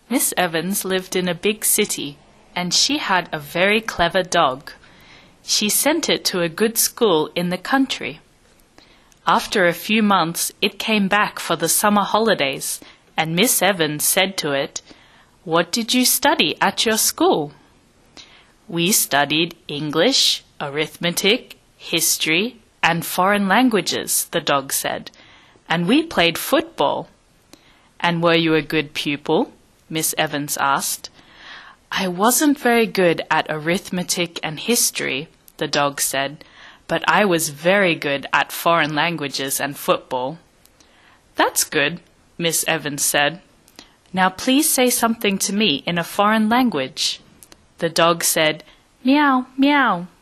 Miss Evans lived in a big city, and she had a very clever dog. She sent it to a good school in the country. After a few months, it came back for the summer holidays, and Miss Evans said to it, "What did you study at your school?" "We studied English, arithmetic, history, and foreign languages," the dog said, "and we played football." "And were you a good pupil?" Miss Evans asked. "I wasn't very good at arithmetic and history," the dog said, "but I was very good at foreign languages and football." "That's good," Miss Evans said. "Now please say something to me in a foreign language." The dog said, "Meow, meow."